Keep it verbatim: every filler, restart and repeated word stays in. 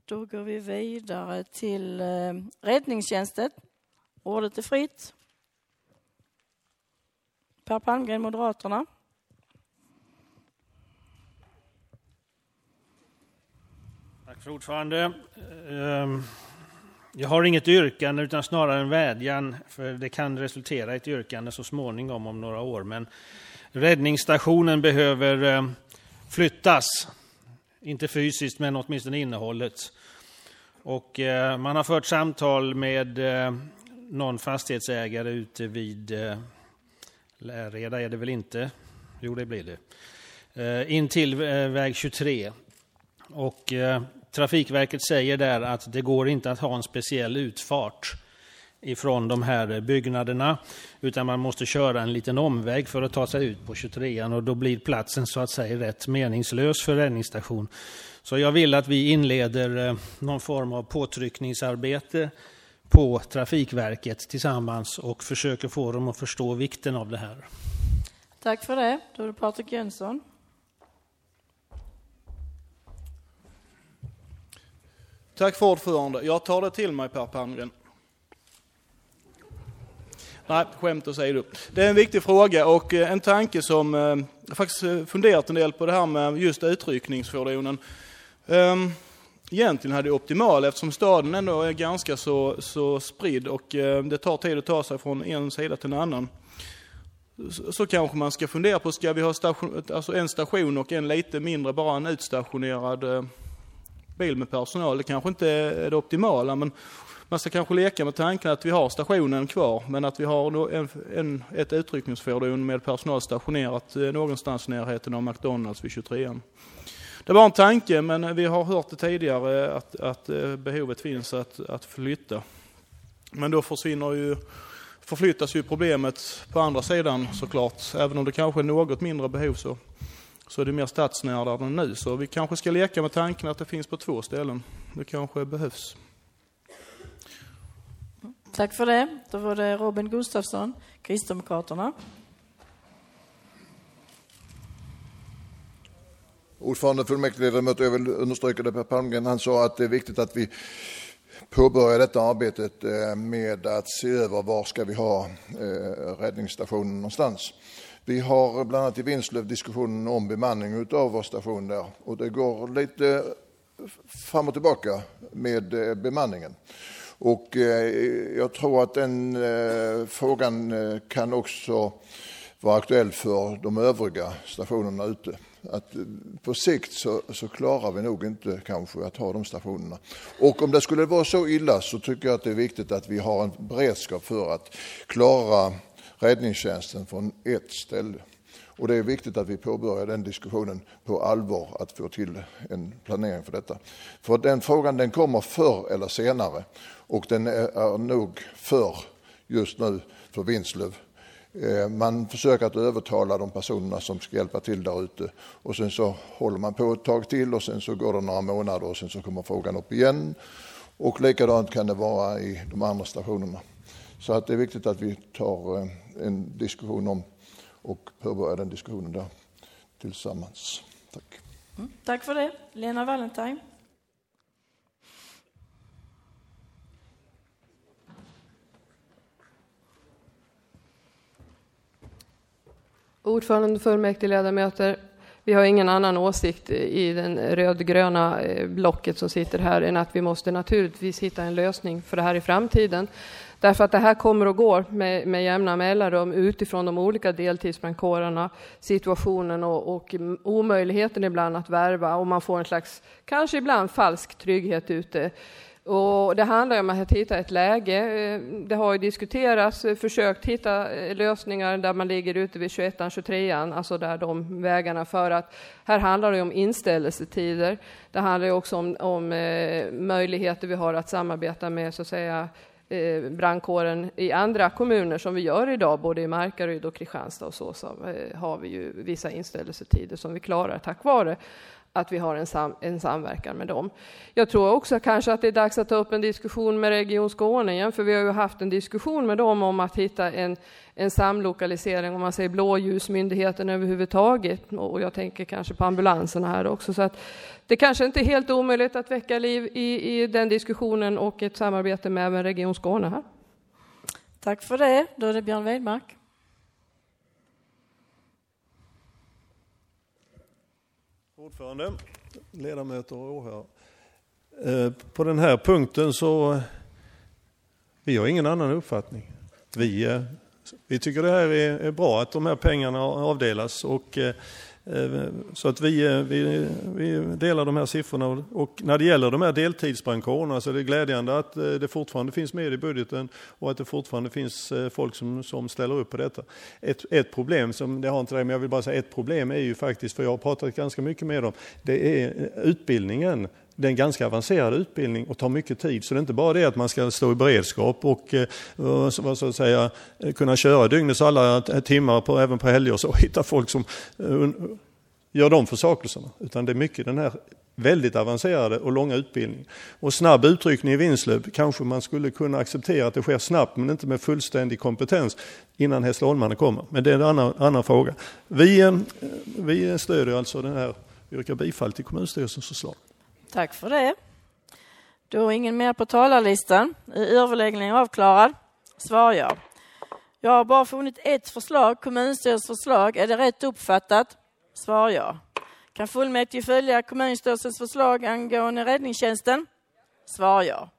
Då går vi vidare till eh, räddningstjänsten. Ordet är fritt. Per Palmgren, Moderaterna. Tack för ordförande. Jag har inget yrkande utan snarare en vädjan, för det kan resultera i ett yrkande så småningom om några år. Men räddningsstationen behöver flyttas, inte fysiskt men åtminstone innehållet. Och man har fört samtal med någon fastighetsägare ute vid Läreda, är det väl inte? Jo, det blir det. In till väg tjugotre. Och eh, Trafikverket säger där att det går inte att ha en speciell utfart ifrån de här byggnaderna, utan man måste köra en liten omväg för att ta sig ut på tjugotrean, och då blir platsen så att säga rätt meningslös för räddningsstation. Så jag vill att vi inleder eh, någon form av påtryckningsarbete på Trafikverket tillsammans och försöker få dem att förstå vikten av det här. Tack för det. Då är det Patrik Jönsson. Tack för ordförande. Jag tar det till mig, Per Palmgren. Nej, skämt åsido. Det är en viktig fråga och en tanke som jag eh, faktiskt funderat en del på, det här med just utryckningsfordonen. Um, egentligen hade det optimal, eftersom staden ändå är ganska så, så spridd och eh, det tar tid att ta sig från en sida till en annan. Så, så kanske man ska fundera på, ska vi ha station, alltså en station och en lite mindre, bara en utstationerad eh, bil med personal. Det kanske inte är det optimala, men man ska kanske leka med tanken att vi har stationen kvar, men att vi har en, en, ett utryckningsfordon med personal stationerat någonstans i närheten av McDonalds vid tjugotrean. Det var en tanke, men vi har hört det tidigare att, att behovet finns att, att flytta. Men då försvinner ju, förflyttas ju problemet på andra sidan såklart. Även om det kanske är något mindre behov så, så är det mer stadsnära där än nu. Så vi kanske ska leka med tanken att det finns på två ställen. Det kanske behövs. Tack för det. Då var det Robin Gustafsson, Kristdemokraterna. Ordförande fullmäktigeledamot, jag vill understryka det Per Palmgren. Han sa att det är viktigt att vi påbörjar detta arbetet med att se över var ska vi ha räddningsstationen någonstans. Vi har bland annat i Vinslöv diskussionen om bemanning av vår station där, och det går lite fram och tillbaka med bemanningen. Och jag tror att den frågan kan också vara aktuell för de övriga stationerna ute. Att på sikt så, så klarar vi nog inte kanske att ha de stationerna. Och om det skulle vara så illa så tycker jag att det är viktigt att vi har en beredskap för att klara räddningstjänsten från ett ställe. Och det är viktigt att vi påbörjar den diskussionen på allvar, att få till en planering för detta. För den frågan den kommer förr eller senare, och den är nog för just nu för Vinslöv. Man försöker att övertala de personerna som ska hjälpa till där ute, och sen så håller man på ett tag till och sen så går det några månader och sen så kommer frågan upp igen, och likadant kan det vara i de andra stationerna. Så att det är viktigt att vi tar en diskussion om och påbörjar den diskussionen där tillsammans. Tack. Mm, tack för det. Lena Valentine. Ordförande fullmäktige ledamöter, vi har ingen annan åsikt i den rödgröna blocket som sitter här än att vi måste naturligtvis hitta en lösning för det här i framtiden. Därför att det här kommer och går med, med jämna mellanrum utifrån de olika deltidsbrandkårerna, situationen och, och omöjligheten ibland att värva, och man får en slags, kanske ibland falsk trygghet ute. Och det handlar om att hitta ett läge. Det har ju diskuterats, försökt hitta lösningar där man ligger ute vid tjugoettan, tjugotrean, alltså där de vägarna, för att här handlar det om inställelsetider. Det handlar ju också om, om eh, möjligheter vi har att samarbeta med, så att säga, eh, brandkåren i andra kommuner som vi gör idag, både i Markaryd och Kristianstad och så, så eh, har vi ju vissa inställelsetider som vi klarar tack vare att vi har en, sam, en samverkan med dem. Jag tror också kanske att det är dags att ta upp en diskussion med Region Skåne igen, för vi har ju haft en diskussion med dem om att hitta en, en samlokalisering, om man säger blåljusmyndigheten överhuvudtaget, och jag tänker kanske på ambulanserna här också. Så att det kanske inte är helt omöjligt att väcka liv i, i den diskussionen och ett samarbete med även Region Skåne här. Tack för det. Då är det Björn Weidmark. Ordförande, ledamöter och åhörare. På den här punkten så vi har ingen annan uppfattning. Vi, vi tycker det här är bra att de här pengarna avdelas, och så att vi, vi, vi delar de här siffrorna. Och när det gäller de här deltidsbrandkårerna så är det glädjande att det fortfarande finns med i budgeten och att det fortfarande finns folk som, som ställer upp på detta. Ett, ett problem, som det har inte det, men jag vill bara säga ett problem är ju faktiskt, för jag har pratat ganska mycket med dem, det är utbildningen. Det är en ganska avancerad utbildning och tar mycket tid. Så det är inte bara det att man ska stå i beredskap och uh, så, så att säga, kunna köra dygnets alla timmar på, även på helger och så, och hitta folk som uh, gör de försakelserna. Utan det är mycket den här väldigt avancerade och långa utbildningen. Och snabb utryckning i Vinslöv, kanske man skulle kunna acceptera att det sker snabbt, men inte med fullständig kompetens innan Hässleholmarna kommer. Men det är en annan, annan fråga. Vi, uh, vi stödjer alltså den här, vi yrkar bifall till kommunstyrelsens förslag. Tack för det. Då är ingen mer på talarlistan. Är överläggningen avklarad? Svar ja. Jag har bara funnit ett förslag, kommunstyrelsens förslag. Är det rätt uppfattat? Svar ja. Kan fullmäktige följa kommunstyrelsens förslag angående räddningstjänsten? Svar ja.